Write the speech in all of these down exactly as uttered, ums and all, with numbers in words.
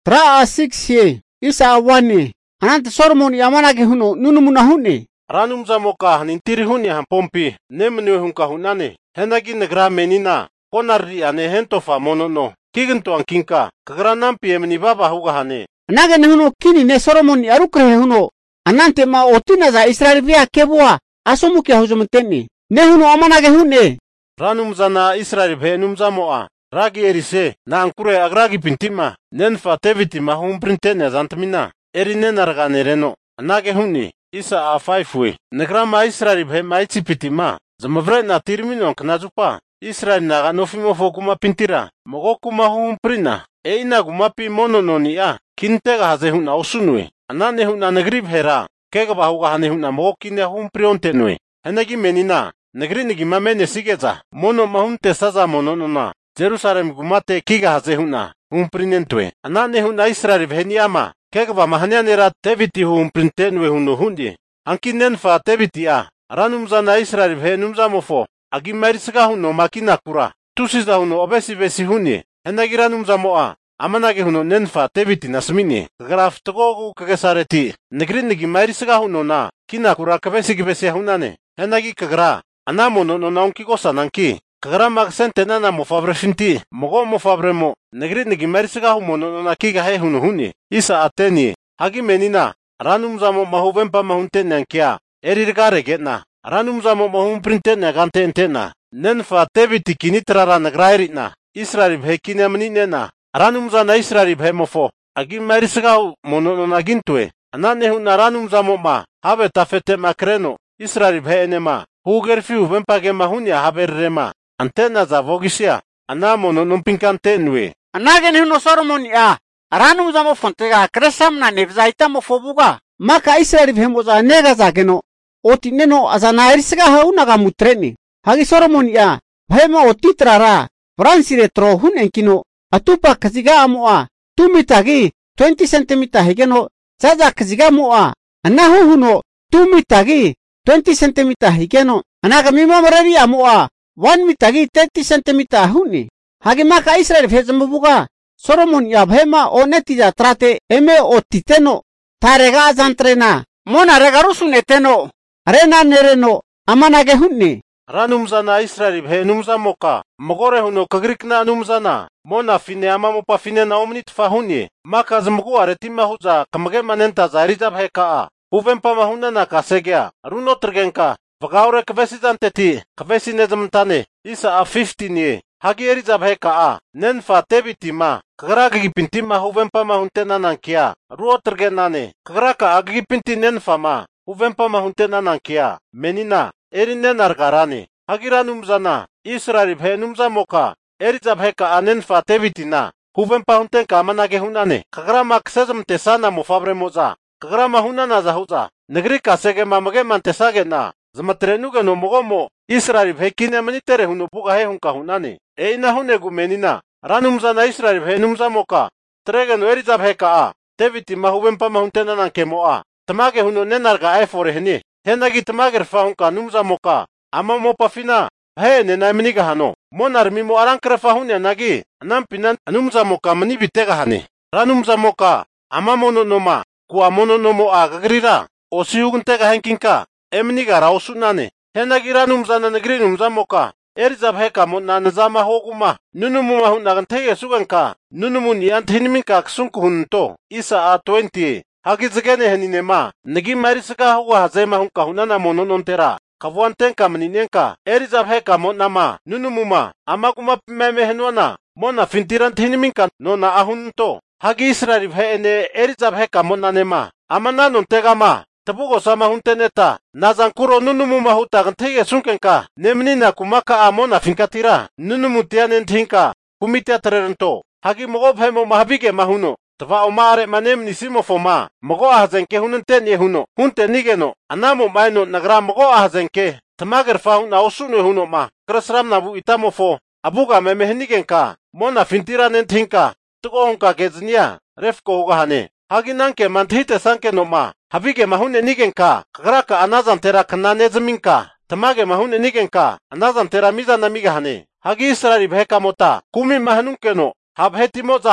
Tra asiksi isa awani. Anante Solomon yamanage huno nunumuna huni. Ranum zamoka nintiri huni han pompi. Nemnu hunka hunane. Henagi negra menina. Konarri ane hentofa monono. Kiginto ankinka. Kagranampi emni baba huga hane. Anage ne huno kini ne Solomon yarukre huno. Anante ma otina za Israel via kebua. Asumuki huzumteni. Ne huno amanage huni. Ranum zana Israel be num zamoa. Ragi erise na ankure agragi pintima. Nenfa tevitima hum printene zantmina. Erine nargane reno. Anage huni. Isa a faifwe. Negrama Israel be maitsipitima. Zamavre na tirmino knazupa. Israel naga nofimo fokuma pintira. Mogokuma hum prina. Eina gumapi monononi a. Kintega haze huna osunwe. Anane huna negrib hera. Kega bahuga hane huna mogokine hum priontenwe. Henegi menina. Negri nigi mamene sigeza. Mono mahunte saza mononona. Jerusalem gumate kiga haze huna. Hum prinentwe. Anane huna Israel veniama. Kega ba mahanyanera teviti hum printenwe huno hundi. Ankinen fa teviti a. Ranum zana Israel venum zamofo. Agi marisga huno makina kura. Tusisa huno obesi besi huni. Henegi ranum zamoa. Amanage huno nenfa teviti nasmini. Graf togogu kagesareti. Negri nigi marisga huno na. Kina kura kabesi gibesi hunane. Henegi kagra. Anamo no no naunki kosa nanki. Kagra magsente nana mo fabre finti. Mogo mo fabre mo. Negri nigi marisga huno no na kiga he huno huni. Isa ateni. Hagi menina. Ranum zamo mahuvempa mahunte nankia. Erirgare getna. Ranum zamo mahum printe na gante entena. Nenfa teviti kinitrara nagrairitna. Israel bhekine mninena. Ranum zana Israel bhemofo. Agi marisga mono no nagintwe. Anane huna ranum zamo ma. Habe tafete makreno. Israel bhenema. Huger fiu vempage mahunya haberrema. Antena za vogisia. Anamo no numpinkante nwe. Anage ne huno Solomon ya. Ranum zamo fontega kresam na nevzaita mo fobuga. Maka Israel bhemoza nega zageno. Oti neno azana erisga haunaga mutreni. Hagi Solomon ya. Bhema otitrara. Fransi retro hunenkino. Atupa kaziga amoa. Tumitagi twenty centimeter higeno. Zaza kaziga moa. Anahu huno. Tumitagi twenty centimeter higeno. Anaga mima marari amoa. one mitagi thirty centimeter huni. Hagi maka Israel bhezambuga. Solomon ya bhema onetija trate eme otiteno. Tarega zantrena. Mona regarusu neteno. Arena nereno. Amanage huni. Ranum zana Israel bhenum zamoka. Mogore huno kagrikna num zana. Mona fine amamo pa fine na omnit fahuni. Maka zmgu aretima huza kamage manenta zariza bheka. Uvempa mahuna na kasegya. Runo trgenka. Vagaure kvesidanteti. Kvesinezmtane. Isa a fifteen ye. Hagi eriza bheka a. Nenfa tebitima. Kagraka gipintima uvempa mahuntena nankia. Ruo trgenane. Kagraka agipinti nenfa ma. Uvempa mahuntena nankia. Menina. Erinen argarane. Hagiranum zana. Israel bhenum zamoka. Eriza bheka anenfa tebitina. Uvempa huntenka amanage hunane. Kagrama ksezm tesana mofabre moza. Kagrama hunana zahuza. Negri kasege mamage mantesage na. Zamatrenuga no mogomo. Israel bhekine manitere huno buga he hunka hunane. Eina hunegu menina. Ranum zana Israel bhenum zamoka. Trege no eriza bheka a. Tebiti mahuvempa mahuntena nanke moa. Tamage huno nenarga efore heni. Henagi tamager fahunka numza moka. Ama mo pafina. He nena miniga hano. Monar mimo arankre fahunya nagi. Anampinan anumza moka manibitega hane. Ranumza moka. Ama mono noma. Kua mono nomo agagrira. Osiuguntega henkinka. Emniga rausunane. Henagi ranumza na negri numza moka. Erizab heka mo na nazama hoguma. Nunumu mahunagantege suganka. Nunumu ni anthinminka ksunku hunto. Isa a twenty. Hagizgene heninema. Negi marisga huwa hazema hunka hunana mononontera. Kavuantenka maninenka. Erizab heka mo nama. Nunumuma. Amaguma meme henwana. Mona fintirant hiniminka nona ahunto. Hagi Israel heene Erizab heka mo nanema. Amana nontegama. Tabugo sama hunteneta. Nazankuro nunumuma hutagantege sunkenka. Nemnina kumaka amona finkatira. Nunumutianen tinka. Kumitia trerento. Hagi mogob hemo mahabige mahuno. Tva omare manem nisimo foma. Mogo ahazenke hunenten ye huno. Hunte nigeno. Anamo maino nagra mogo ahazenke. Tamager faun na osunu huno ma. Krasram nabu itamo fo. Abuga memehnigenka. Mona fintira nentinka. Tugo honka geznia. Refko hugahane. Hagi nanke manthite sanke no ma. Habige mahune nigenka. Kagraka anazan tera kananezminka. Tamage mahune nigenka. Anazan tera miza namigahane. Hagi Israel bheka mota. Kumi mahanunkeno. Habhetimoza.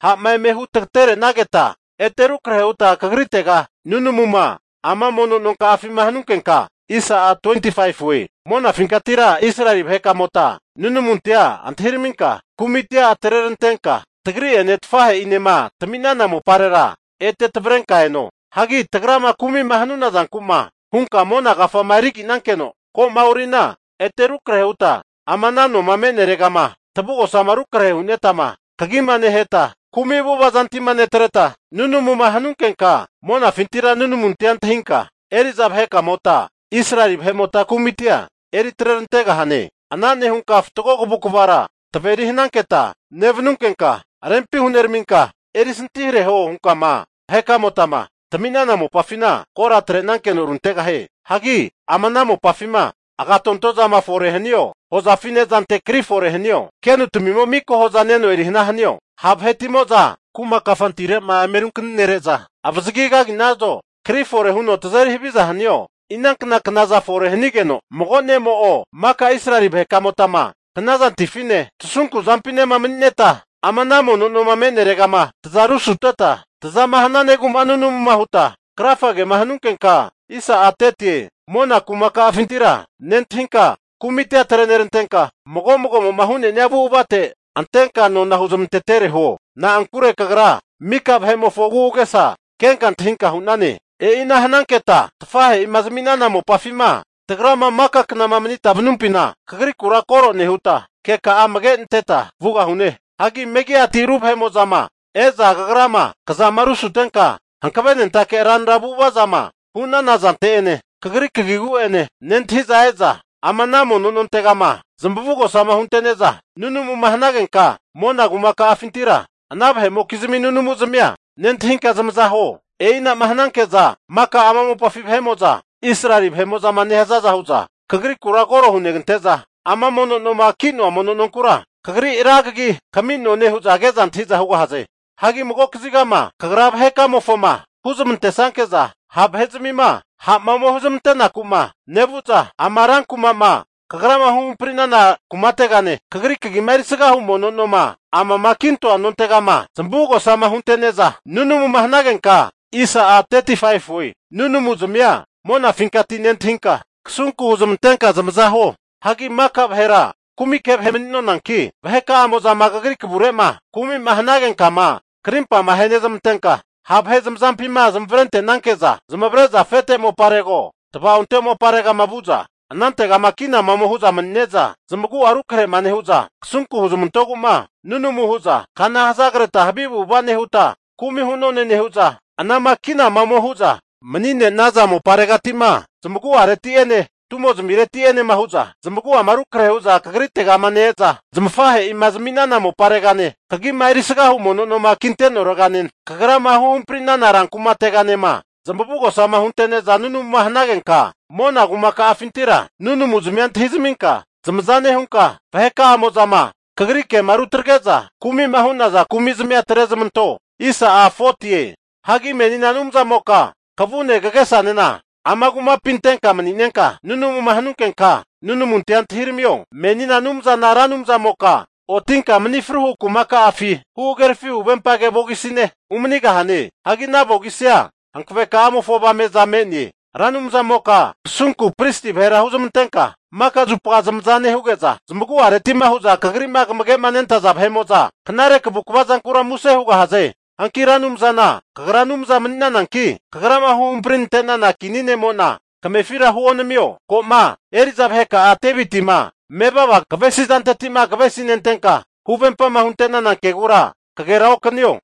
ha mai mehu tertere nageta eteru kreuta kagritega nunumuma ama mono nonka afima hanunkenka isa a twenty-five we mona finkatira Israel bheka mota nunumuntia anthirminka kumitia aterentenka tagri enet fahe inema taminana mo parera ete tbrenka eno hagi tagrama kumi mahanuna zankuma hunka mona gafa mariki nankeno ko maurina eteru kreuta amanano mameneregama tabugo samaru kreunetama kagimane heta kumi buba zantimane tereta nunumu mahanunkenka mona fintira nunumuntian tahinka erizab heka mota Israel bhemota kumitia eri trerentega hane anane hunka ftogo bukubara taveri hinanketa nevnunkenka rempi hunerminka eri sintire ho hunka ma heka motama taminana mo pafina kora trenanke noruntega he hagi amana mo pafima agatontoza ma forehenio hozafine zante kri forehenio kenu tumimo miko hozaneno eri hinahanio habhetimoza kuma kafantire ma amerunkn nereza avzgiga gnazo kri forehuno tzari hibiza hanio inankna knaza forehenigeno mogone mo o maka Israel bhekamotama knaza tifine tsunku zampine mamneta amanamo no mameneregama tzarusutata tzamahanane gumanunu mahuta krafage mahanunkenka isa ateti mona kumaka afintira nenthinka kumitea trenerentenka mogo mogo mo mahune nyabu ubate antenka no nahuzum tetere ho na ankure kagra mika bhemo fogu ugesa kenkan thinka hunane e ina hananketa tfahe imazminana mo pafima tagrama maka kna mamni tabnumpina kagri kura koro nehuta keka amage nteta vuga hune hagi mege atiru bhemo zama eza gagrama kazamaru sutenka hankabenen take ran rabu wazama huna nazante ene kagri kagigu ene nenthiza eza amanamo nununtegama zambugo sama hunteneza nunumu mahnagenka mona gumaka afintira anabhe mokizmi nunumu zamya nenthinka zamzaho eina mahnankeza maka amamu pafibhemoza Israel bhemoza manehza zahuza kagri kura koro hunegenteza amamono no makino amono nonkura kagri iraggi kamino nehuza gezan thiza huga haze hagi mugo kizigama kagrab heka mofoma huzumte sankeza habhezmima hamamo huzumte nakuma nebuza amaran kumama kagrama hum prinana kumategane kagri kagimerisiga humono noma ama makinto anontegama zambugo sama hunteneza nunumu mahnagenka isa a thirty-five we nunumu zumya mona finkati nenthinka ksunku huzumtenka zamzaho hagi makab hera kumi keb hemenino nanki vheka amoza magagri kburema kumi mahnagenka ma krimpa mahenezamtenka habhe zamzampima zamvrente nankeza zamabreza fete mo parego tba unte mo parega mabuza anantega makina mamohuza manneza zamagu arukre manehuza ksunku huzumuntogu ma nunumu huza kana hazagreta habibu banehuta kumi hunone nehuza ana makina mamohuza manine naza mo parega tima zamagu areti ene tumo zmireti ene mahuza zamagu amarukre huza kagritega maneza zamfahe imazminana mo paregane kagima irisga humono no makinte noroganen kagrama humprinana narankumategane ma zambugo sama huntene zanunu mahnagenka mona gumaka afintira nunu muzmiant hizminka zamzane hunka vheka mozama kagrike marutrgeza kumi mahunaza kumi zmiat rezmnto isa a forty hagi menina numza moka kavune gagesanena amaguma pintenka maninenka nunu mahanunkenka nunu muntiant hirmio menina numza naranumza moka otinka manifruhu kumaka afi hugerfi ubempage bogisine umniga hane hagi na bogisya hankveka amofoba mezameni ranumza moka sunku pristi bhera huzumtenka maka zupga zamzane hugeza zmugu aretima huza kagrima kmage manenta zabhemoza knare kbukwa zankura muse huga haze anki ranumzana kagranumza manina nanki kagrama humprintena na kinine mona kamefira huonemio koma erizabheka atebitima mebaba kavesizantetima kavesinentenka huvempa mahuntena nankegura kagera okanio